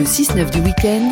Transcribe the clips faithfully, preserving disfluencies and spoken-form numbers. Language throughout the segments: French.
six neuf du week-end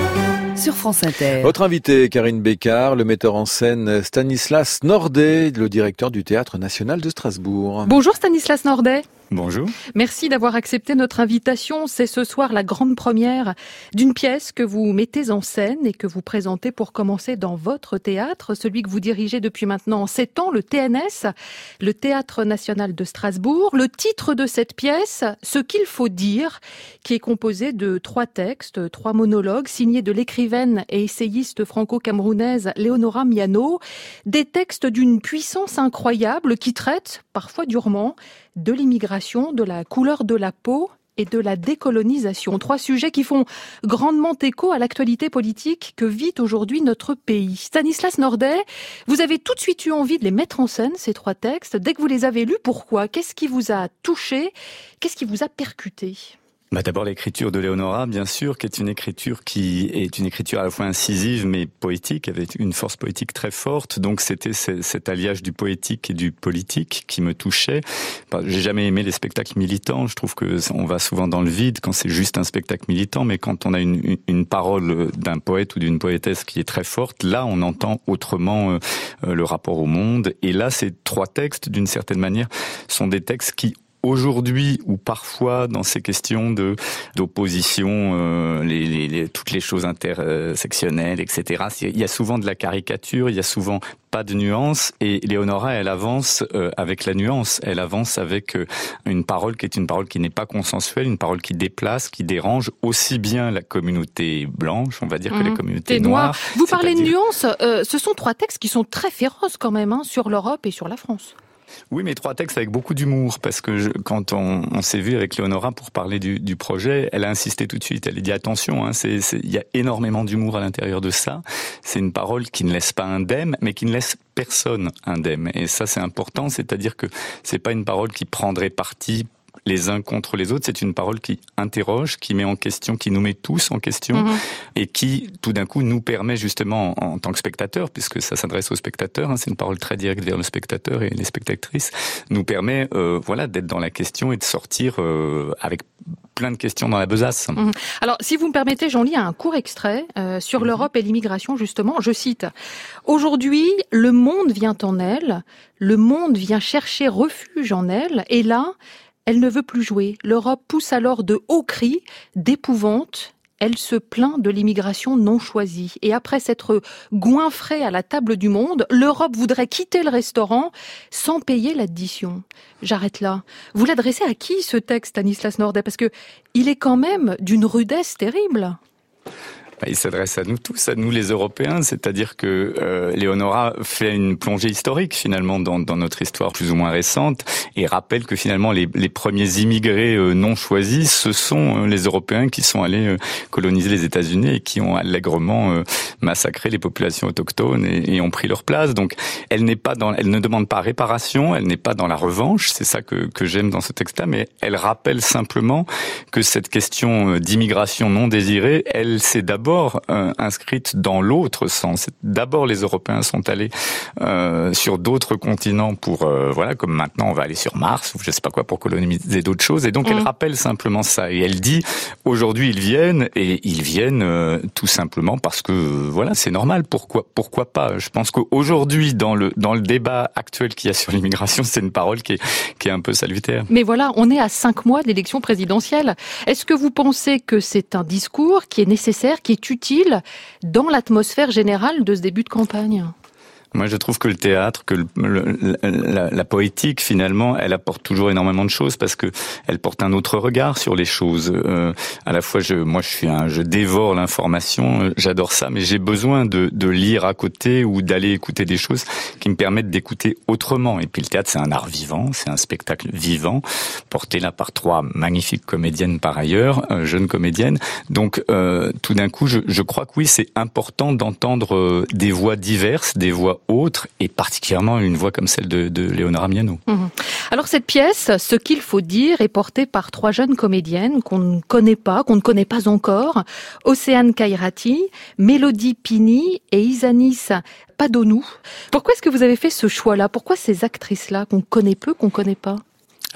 sur France Inter. Votre invité, Karine Bécard, le metteur en scène Stanislas Nordet, le directeur du Théâtre National de Strasbourg. Bonjour Stanislas Nordet. Bonjour. Merci d'avoir accepté notre invitation. C'est ce soir la grande première d'une pièce que vous mettez en scène et que vous présentez pour commencer dans votre théâtre, celui que vous dirigez depuis maintenant sept ans, le T N S, le Théâtre National de Strasbourg. Le titre de cette pièce, Ce qu'il faut dire, qui est composé de trois textes, trois monologues, signés de l'écrivaine et essayiste franco-camerounaise Léonora Miano. Des textes d'une puissance incroyable qui traitent, parfois durement, de l'immigration, de la couleur de la peau et de la décolonisation. Trois sujets qui font grandement écho à l'actualité politique que vit aujourd'hui notre pays. Stanislas Nordet, vous avez tout de suite eu envie de les mettre en scène, ces trois textes. Dès que vous les avez lus, pourquoi ? Qu'est-ce qui vous a touché ? Qu'est-ce qui vous a percuté ? Bah d'abord l'écriture de Léonora, bien sûr, qui est une écriture qui est une écriture à la fois incisive mais poétique, avec une force poétique très forte. Donc c'était cet alliage du poétique et du politique qui me touchait. Bah, j'ai jamais aimé les spectacles militants. Je trouve que on va souvent dans le vide quand c'est juste un spectacle militant, mais quand on a une, une, une parole d'un poète ou d'une poétesse qui est très forte, là on entend autrement euh, le rapport au monde. Et là, ces trois textes, d'une certaine manière, sont des textes qui aujourd'hui, ou parfois dans ces questions de d'opposition, euh, les, les, les, toutes les choses intersectionnelles, et cetera. Il y a souvent de la caricature, il y a souvent pas de nuance, et Léonora, elle avance euh, avec la nuance. Elle avance avec euh, une parole qui est une parole qui n'est pas consensuelle, une parole qui déplace, qui dérange aussi bien la communauté blanche, on va dire, mmh, que les communautés noires. Noires. Vous parlez de nuance, euh, ce sont trois textes qui sont très féroces quand même, hein, sur l'Europe et sur la France. Oui, mais trois textes avec beaucoup d'humour, parce que je, quand on, on s'est vu avec Léonora pour parler du, du projet, elle a insisté tout de suite. Elle a dit attention, hein, c'est, c'est, il y a énormément d'humour à l'intérieur de ça. C'est une parole qui ne laisse pas indemne, mais qui ne laisse personne indemne. Et ça, c'est important, c'est-à-dire que c'est pas une parole qui prendrait parti les uns contre les autres, c'est une parole qui interroge, qui met en question, qui nous met tous en question, mmh. et qui, tout d'un coup, nous permet justement, en, en tant que spectateurs, puisque ça s'adresse aux spectateurs, hein, c'est une parole très directe vers le spectateur et les spectatrices, nous permet, euh, voilà, d'être dans la question et de sortir euh, avec plein de questions dans la besace. Mmh. Alors, si vous me permettez, j'en lis un court extrait euh, sur mmh. l'Europe et l'immigration, justement. Je cite : « Aujourd'hui, le monde vient en elle, le monde vient chercher refuge en elle, et là, elle ne veut plus jouer. L'Europe pousse alors de hauts cris, d'épouvante. Elle se plaint de l'immigration non choisie. Et après s'être goinfrée à la table du monde, l'Europe voudrait quitter le restaurant sans payer l'addition. » J'arrête là. Vous l'adressez à qui, ce texte, Stanislas Nordet ? Parce que il est quand même d'une rudesse terrible. Il s'adresse à nous tous, à nous les Européens, c'est-à-dire que euh, Léonora fait une plongée historique finalement dans, dans notre histoire plus ou moins récente et rappelle que finalement les, les premiers immigrés euh, non choisis, ce sont euh, les Européens qui sont allés euh, coloniser les États-Unis et qui ont allègrement euh, massacré les populations autochtones et, et ont pris leur place. Donc elle n'est pas dans, elle ne demande pas réparation, elle n'est pas dans la revanche, c'est ça que, que j'aime dans ce texte-là, mais elle rappelle simplement que cette question d'immigration non désirée, elle c'est d'abord D'abord euh, inscrite dans l'autre sens. D'abord, les Européens sont allés euh, sur d'autres continents pour, euh, voilà, comme maintenant on va aller sur Mars ou je sais pas quoi pour coloniser d'autres choses. Et donc, mmh. elle rappelle simplement ça. Et elle dit, aujourd'hui, ils viennent et ils viennent euh, tout simplement parce que, euh, voilà, c'est normal. Pourquoi, pourquoi pas ? Je pense qu'aujourd'hui, dans le dans le débat actuel qu'il y a sur l'immigration, c'est une parole qui est qui est un peu salutaire. Mais voilà, on est à cinq mois de l'élection présidentielle. Est-ce que vous pensez que c'est un discours qui est nécessaire, qui est utile dans l'atmosphère générale de ce début de campagne ? Moi, je trouve que le théâtre, que le, le, la, la poétique, finalement, elle apporte toujours énormément de choses parce que elle porte un autre regard sur les choses. Euh, à la fois, je, moi, je suis un, je dévore l'information, j'adore ça, mais j'ai besoin de, de lire à côté ou d'aller écouter des choses qui me permettent d'écouter autrement. Et puis, le théâtre, c'est un art vivant, c'est un spectacle vivant, porté là par trois magnifiques comédiennes par ailleurs, euh, jeunes comédiennes. Donc, euh, tout d'un coup, je, je crois que oui, c'est important d'entendre euh, des voix diverses, des voix autre, et particulièrement une voix comme celle de, de Léonora Miano. Mmh. Alors cette pièce, Ce qu'il faut dire, est portée par trois jeunes comédiennes qu'on ne connaît pas, qu'on ne connaît pas encore, Océane Kairati, Mélodie Pini et Isanis Padonou. Pourquoi est-ce que vous avez fait ce choix-là ? Pourquoi ces actrices-là qu'on connaît peu, qu'on connaît pas ?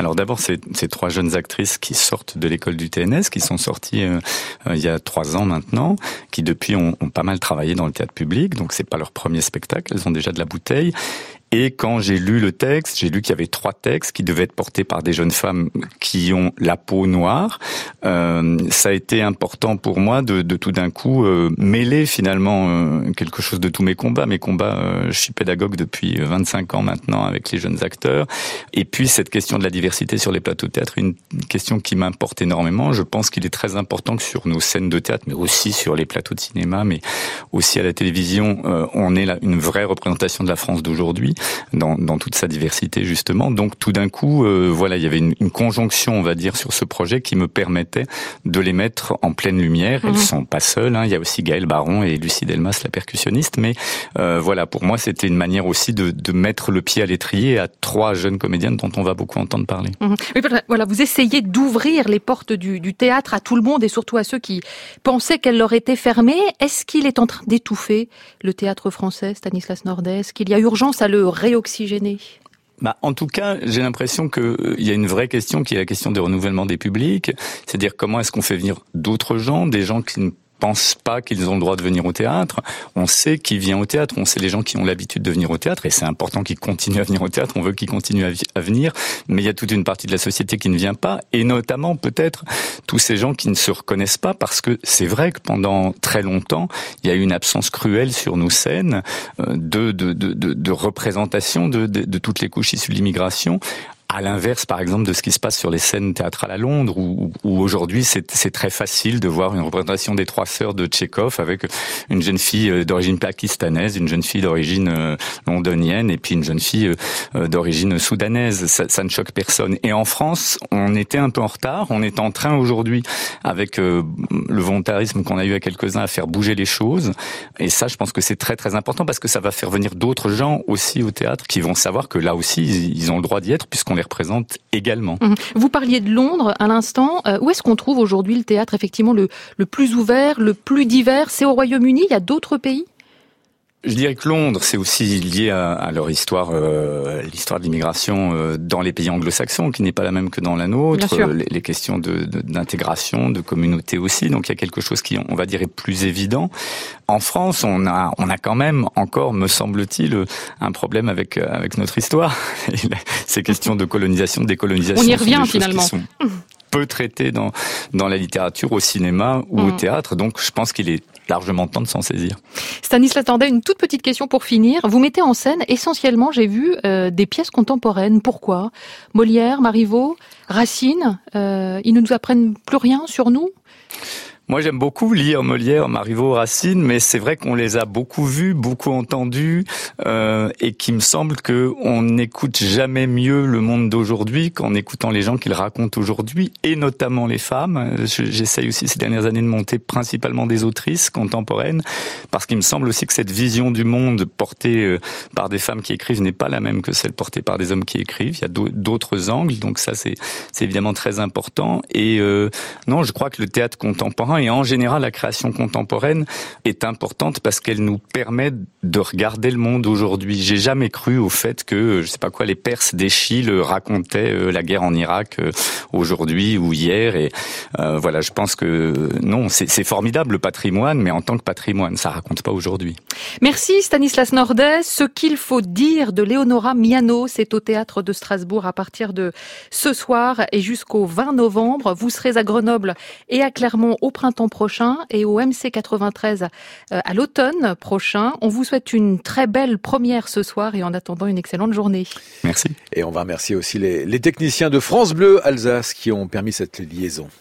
Alors d'abord, c'est ces trois jeunes actrices qui sortent de l'école du T N S, qui sont sorties euh, euh, il y a trois ans maintenant, qui depuis ont, ont pas mal travaillé dans le théâtre public, donc c'est pas leur premier spectacle, elles ont déjà de la bouteille. Et quand j'ai lu le texte, j'ai lu qu'il y avait trois textes qui devaient être portés par des jeunes femmes qui ont la peau noire. Euh, ça a été important pour moi de, de tout d'un coup euh, mêler finalement euh, quelque chose de tous mes combats. Mes combats, euh, je suis pédagogue depuis vingt-cinq ans maintenant avec les jeunes acteurs. Et puis cette question de la diversité sur les plateaux de théâtre, une question qui m'importe énormément. Je pense qu'il est très important que sur nos scènes de théâtre, mais aussi sur les plateaux de cinéma, mais aussi à la télévision, euh, on ait là une vraie représentation de la France d'aujourd'hui. Dans, dans toute sa diversité justement. Donc tout d'un coup, euh, voilà, il y avait une, une conjonction, on va dire, sur ce projet qui me permettait de les mettre en pleine lumière. Elles mmh. sont pas seules, hein. Il y a aussi Gaëlle Baron et Lucie Delmas, la percussionniste. Mais euh, voilà, pour moi, c'était une manière aussi de, de mettre le pied à l'étrier à trois jeunes comédiennes dont on va beaucoup entendre parler. Mmh. Oui, voilà, vous essayez d'ouvrir les portes du, du théâtre à tout le monde et surtout à ceux qui pensaient qu'elles leur étaient fermées. Est-ce qu'il est en train d'étouffer le théâtre français, Stanislas Nordet? Est-ce qu'il y a urgence à le réoxygéner? Bah, en tout cas, j'ai l'impression qu'il euh, y a une vraie question qui est la question du renouvellement des publics. C'est-à-dire comment est-ce qu'on fait venir d'autres gens, des gens qui ne pensent pas qu'ils ont le droit de venir au théâtre. On sait qui vient au théâtre, on sait les gens qui ont l'habitude de venir au théâtre, et c'est important qu'ils continuent à venir au théâtre, on veut qu'ils continuent à, vi- à venir, mais il y a toute une partie de la société qui ne vient pas, et notamment peut-être tous ces gens qui ne se reconnaissent pas, parce que c'est vrai que pendant très longtemps, il y a eu une absence cruelle sur nos scènes euh, de, de, de, de, de représentation de, de, de toutes les couches issues de l'immigration. À l'inverse, par exemple, de ce qui se passe sur les scènes théâtrales à Londres, où, où aujourd'hui c'est, c'est très facile de voir une représentation des trois sœurs de Tchekhov avec une jeune fille d'origine pakistanaise, une jeune fille d'origine londonienne et puis une jeune fille d'origine soudanaise. Ça, ça ne choque personne. Et en France, on était un peu en retard. On est en train aujourd'hui, avec euh, le volontarisme qu'on a eu à quelques-uns, à faire bouger les choses. Et ça, je pense que c'est très très important parce que ça va faire venir d'autres gens aussi au théâtre qui vont savoir que là aussi, ils ont le droit d'y être puisqu'on les représente également. Vous parliez de Londres à l'instant. Euh, où est-ce qu'on trouve aujourd'hui le théâtre effectivement le, le plus ouvert, le plus divers? C'est au Royaume-Uni? Il y a d'autres pays? Je dirais que Londres, c'est aussi lié à, à leur histoire, euh, l'histoire de l'immigration euh, dans les pays anglo-saxons, qui n'est pas la même que dans la nôtre. Les, les questions de, de, d'intégration, de communauté aussi. Donc il y a quelque chose qui, on va dire, est plus évident. En France, on a, on a quand même encore, me semble-t-il, un problème avec avec notre histoire. Ces questions de colonisation, de décolonisation. On y revient finalement. Peu traitées dans dans la littérature, au cinéma ou mmh. au théâtre. Donc je pense qu'il est largement temps de s'en saisir. Stanislas Nordet, une toute petite question pour finir. Vous mettez en scène essentiellement, j'ai vu, euh, des pièces contemporaines. Pourquoi? Molière, Marivaux, Racine, euh, ils ne nous apprennent plus rien sur nous? Moi, j'aime beaucoup lire Molière, Marivaux, Racine, mais c'est vrai qu'on les a beaucoup vus, beaucoup entendus, euh, et qu'il me semble que on n'écoute jamais mieux le monde d'aujourd'hui qu'en écoutant les gens qu'ils racontent aujourd'hui, et notamment les femmes. J'essaye aussi ces dernières années de monter principalement des autrices contemporaines, parce qu'il me semble aussi que cette vision du monde portée par des femmes qui écrivent n'est pas la même que celle portée par des hommes qui écrivent. Il y a d'autres angles, donc ça c'est c'est évidemment très important. Et euh, non, je crois que le théâtre contemporain et en général la création contemporaine est importante parce qu'elle nous permet de regarder le monde aujourd'hui. J'ai jamais cru au fait que, je sais pas quoi, les Perses d'Échille racontaient la guerre en Irak aujourd'hui ou hier. Et euh, voilà, je pense que non, c'est, c'est formidable le patrimoine, mais en tant que patrimoine, ça raconte pas aujourd'hui. Merci Stanislas Nordet. Ce qu'il faut dire de Léonora Miano, c'est au Théâtre de Strasbourg à partir de ce soir et jusqu'au vingt novembre. Vous serez à Grenoble et à Clermont au printemps prochain et au M C quatre-vingt-treize à l'automne prochain. On vous souhaite une très belle première ce soir et en attendant une excellente journée. Merci. Et on va remercier aussi les, les techniciens de France Bleu Alsace qui ont permis cette liaison.